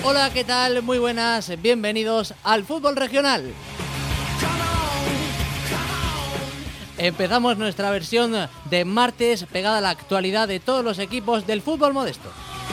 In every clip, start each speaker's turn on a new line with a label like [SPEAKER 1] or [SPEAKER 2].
[SPEAKER 1] Hola, ¿qué tal? Muy buenas, bienvenidos al Fútbol Regional. Empezamos nuestra versión de martes pegada a la actualidad de todos los equipos del fútbol modesto.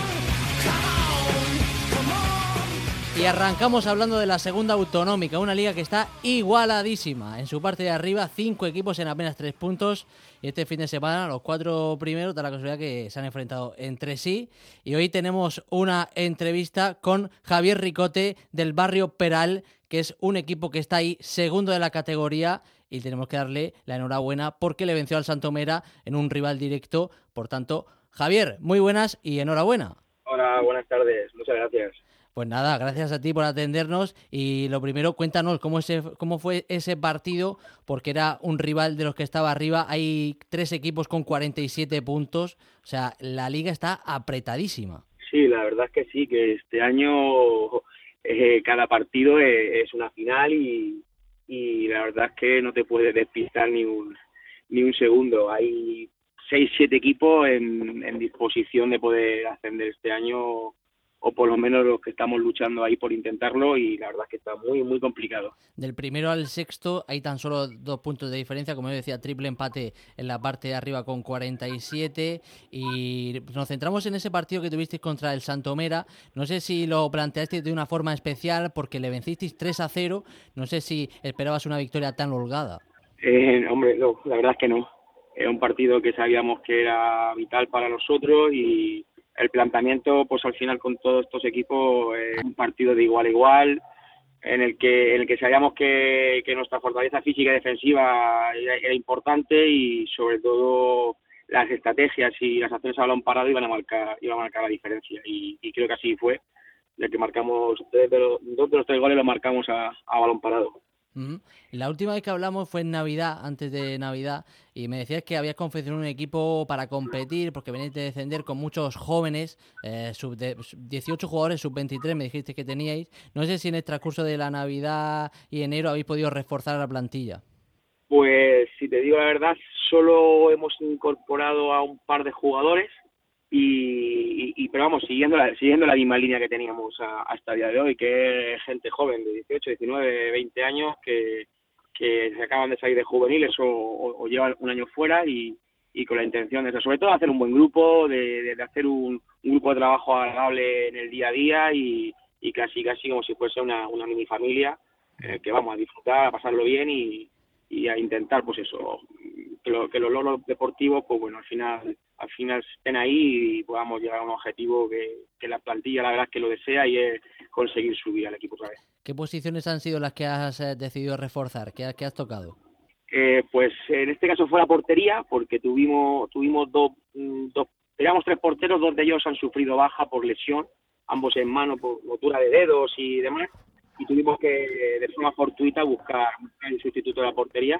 [SPEAKER 1] Y arrancamos hablando de la segunda autonómica, una liga que está igualadísima. En su parte de arriba, 5 equipos en apenas 3 puntos. Y este fin de semana, los 4 primeros, da la casualidad que se han enfrentado entre sí. Y hoy tenemos una entrevista con Javier Ricote del Barrio Peral, que es un equipo que está ahí segundo de la categoría. Y tenemos que darle la enhorabuena porque le venció al Santomera en un rival directo. Por tanto, Javier, muy buenas y enhorabuena.
[SPEAKER 2] Hola, buenas tardes. Muchas gracias.
[SPEAKER 1] Pues nada, gracias a ti por atendernos y lo primero, cuéntanos cómo fue ese partido, porque era un rival de los que estaba arriba. Hay 3 equipos con 47 puntos, o sea, la liga está apretadísima.
[SPEAKER 2] Sí, la verdad es que sí, que este año cada partido es una final y la verdad es que no te puedes despistar ni un segundo. Hay 6-7 equipos en disposición de poder ascender este año, o por lo menos los que estamos luchando ahí por intentarlo, y la verdad es que está muy, muy complicado.
[SPEAKER 1] Del primero al sexto hay tan solo 2 puntos de diferencia, como yo decía, triple empate en la parte de arriba con 47, y nos centramos en ese partido que tuvisteis contra el Santomera. No sé si lo planteasteis de una forma especial porque le vencisteis 3-0, no sé si esperabas una victoria tan holgada.
[SPEAKER 2] Hombre, no, la verdad es que no. Era un partido que sabíamos que era vital para nosotros y el planteamiento, pues al final con todos estos equipos, un partido de igual a igual, en el que sabíamos que nuestra fortaleza física y defensiva era importante, y sobre todo las estrategias y las acciones a balón parado iban a marcar la diferencia, y creo que así fue, ya que marcamos 2 de los 3 goles los marcamos a balón parado.
[SPEAKER 1] La última vez que hablamos fue en Navidad, antes de Navidad, y me decías que habías confeccionado un equipo para competir porque veníais de descender con muchos jóvenes, 18 jugadores, sub-23 me dijiste que teníais. No sé si en el transcurso de la Navidad y enero habéis podido reforzar la plantilla.
[SPEAKER 2] Pues si te digo la verdad, solo hemos incorporado a un par de jugadores pero vamos, siguiendo la misma línea que teníamos hasta el día de hoy, que es gente joven de 18, 19, 20 años que se acaban de salir de juveniles o llevan un año fuera, y con la intención de, sobre todo, hacer un buen grupo, de hacer un grupo de trabajo agradable en el día a día, y casi como si fuese una mini familia, que vamos a disfrutar, a pasarlo bien y a intentar, pues eso, que los logros deportivos, pues bueno, al final estén ahí y podamos llegar a un objetivo que la plantilla, la verdad, es que lo desea, y es conseguir subir al equipo otra vez.
[SPEAKER 1] ¿Qué posiciones han sido las que has decidido reforzar? ¿Qué has tocado?
[SPEAKER 2] Pues en este caso fue la portería, porque tuvimos teníamos 3 porteros, 2 de ellos han sufrido baja por lesión, ambos en mano por rotura de dedos y demás, y tuvimos que de forma fortuita buscar el sustituto de la portería.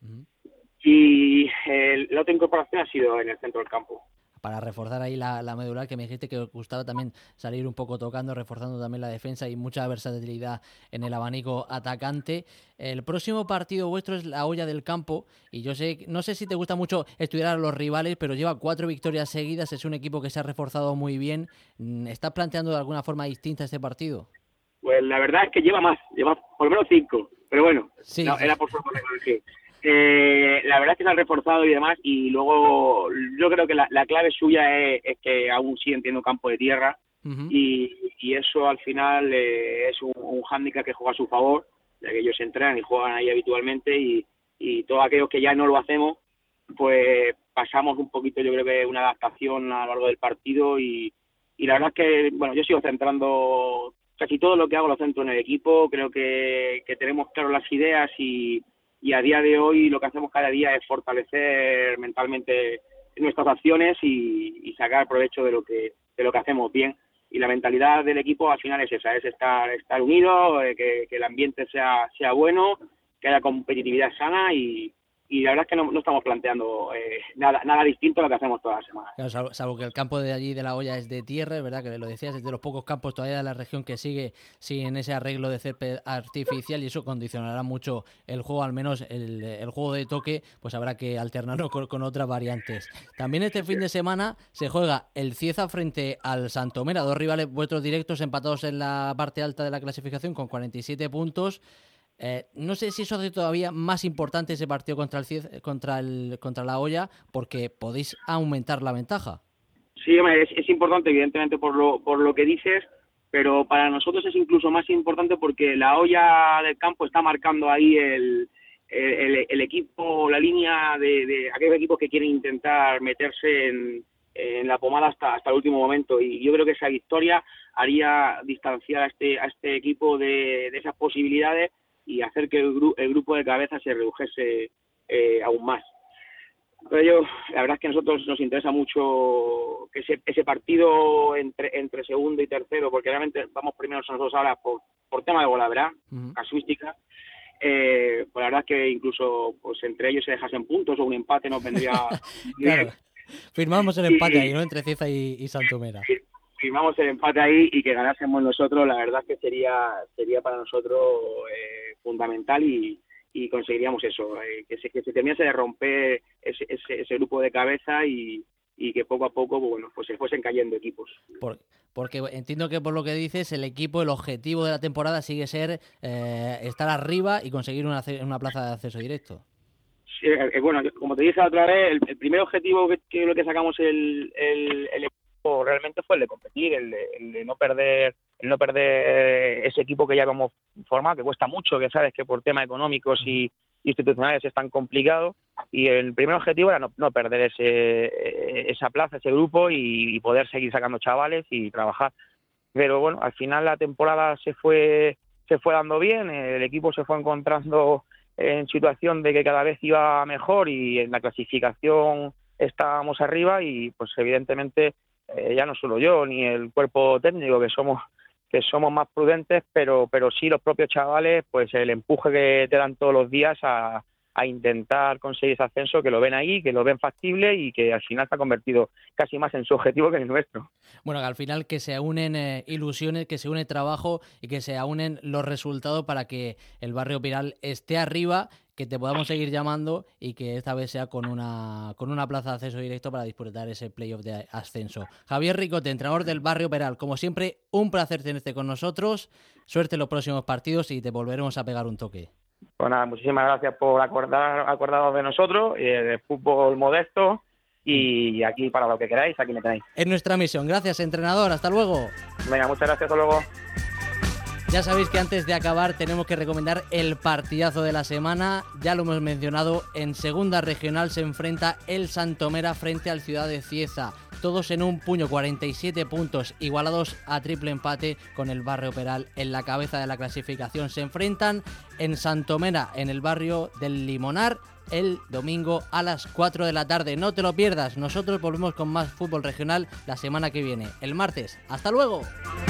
[SPEAKER 2] Y la otra incorporación ha sido en el centro del campo.
[SPEAKER 1] Para reforzar ahí la medular, que me dijiste que os gustaba también salir un poco tocando, reforzando también la defensa y mucha versatilidad en el abanico atacante. El próximo partido vuestro es la Olla del Campo, y no sé si te gusta mucho estudiar a los rivales, pero lleva 4 victorias seguidas, es un equipo que se ha reforzado muy bien. ¿Estás planteando de alguna forma distinta este partido?
[SPEAKER 2] Pues la verdad es que lleva por lo menos 5, pero bueno,
[SPEAKER 1] sí,
[SPEAKER 2] no, era por favor de la verdad es que se han reforzado y demás, y luego yo creo que la clave suya es que aún siguen teniendo campo de tierra, y eso al final es un hándicap que juega a su favor, ya que ellos entrenan y juegan ahí habitualmente, y todos aquellos que ya no lo hacemos, pues pasamos un poquito, yo creo que una adaptación a lo largo del partido, y la verdad es que, bueno, yo sigo centrando casi todo lo que hago, lo centro en el equipo. Creo que tenemos claro las ideas, y a día de hoy lo que hacemos cada día es fortalecer mentalmente nuestras acciones y sacar provecho de lo que hacemos bien. Y la mentalidad del equipo al final es esa, es estar unidos, que el ambiente sea bueno, que haya competitividad sana, y y la verdad es que no estamos planteando nada distinto a lo que hacemos todas las semanas.
[SPEAKER 1] Claro, salvo que el campo de allí de La Hoya es de tierra, es verdad que lo decías, es de los pocos campos todavía de la región que sigue sin ese arreglo de césped artificial, y eso condicionará mucho el juego, al menos el juego de toque, pues habrá que alternarlo con otras variantes. También este fin de semana se juega el Cieza frente al Santomera, dos rivales vuestros directos empatados en la parte alta de la clasificación con 47 puntos. No sé si eso hace todavía más importante ese partido contra La Hoya, porque podéis aumentar la ventaja.
[SPEAKER 2] Sí, hombre, es importante, evidentemente, por lo que dices, pero para nosotros es incluso más importante porque La Hoya del campo está marcando ahí el equipo, la línea de aquellos equipos que quieren intentar meterse en la pomada hasta el último momento, y yo creo que esa victoria haría distanciar a este equipo de esas posibilidades y hacer que el grupo de cabeza se redujese aún más. Pero la verdad es que a nosotros nos interesa mucho que ese partido entre segundo y tercero, porque realmente vamos primeros nosotros ahora por tema de bola, ¿verdad? Casuística. Pues la verdad es que incluso pues entre ellos se dejasen puntos o un empate nos vendría bien.
[SPEAKER 1] Claro. Firmamos el empate ahí, ¿no? Entre Cieza y Santomera.
[SPEAKER 2] Firmamos el empate ahí y que ganásemos nosotros, la verdad es que sería para nosotros fundamental, y conseguiríamos eso, que se terminase de romper ese grupo de cabeza y que poco a poco, bueno, pues se fuesen cayendo equipos.
[SPEAKER 1] Porque entiendo que por lo que dices, el equipo, el objetivo de la temporada sigue ser estar arriba y conseguir una plaza de acceso directo.
[SPEAKER 2] Sí, bueno, como te dije la otra vez, el primer objetivo que sacamos el equipo realmente fue el de competir, el de no perder ese equipo que ya hemos formado, que cuesta mucho, que sabes que por temas económicos y institucionales es tan complicado, y el primer objetivo era no perder esa plaza, ese grupo, y poder seguir sacando chavales y trabajar. Pero bueno, al final la temporada se fue dando bien, el equipo se fue encontrando en situación de que cada vez iba mejor, y en la clasificación estábamos arriba, y pues evidentemente ya no solo yo ni el cuerpo técnico, que somos más prudentes, pero sí los propios chavales, pues el empuje que te dan todos los días a intentar conseguir ese ascenso, que lo ven ahí, que lo ven factible, y que al final se ha convertido casi más en su objetivo que en el nuestro.
[SPEAKER 1] Bueno, que al final que se unen ilusiones, que se une trabajo y que se unen los resultados para que el Barrio Peral esté arriba, que te podamos seguir llamando, y que esta vez sea con una plaza de acceso directo para disputar ese playoff de ascenso. Javier Ricote, entrenador del Barrio Peral, como siempre, un placer tenerte con nosotros. Suerte en los próximos partidos y te volveremos a pegar un toque.
[SPEAKER 2] Pues nada, muchísimas gracias por acordaros de nosotros, de fútbol modesto, y aquí para lo que queráis, aquí me tenéis.
[SPEAKER 1] Es nuestra misión. Gracias, entrenador. Hasta luego.
[SPEAKER 2] Venga, muchas gracias. Hasta luego.
[SPEAKER 1] Ya sabéis que antes de acabar tenemos que recomendar el partidazo de la semana. Ya lo hemos mencionado, en segunda regional se enfrenta el Santomera frente al Ciudad de Cieza. Todos en un puño, 47 puntos, igualados a triple empate con el Barrio Peral en la cabeza de la clasificación. Se enfrentan en Santomera, en el barrio del Limonar, el domingo a las 4 de la tarde. No te lo pierdas. Nosotros volvemos con más fútbol regional la semana que viene, el martes. ¡Hasta luego!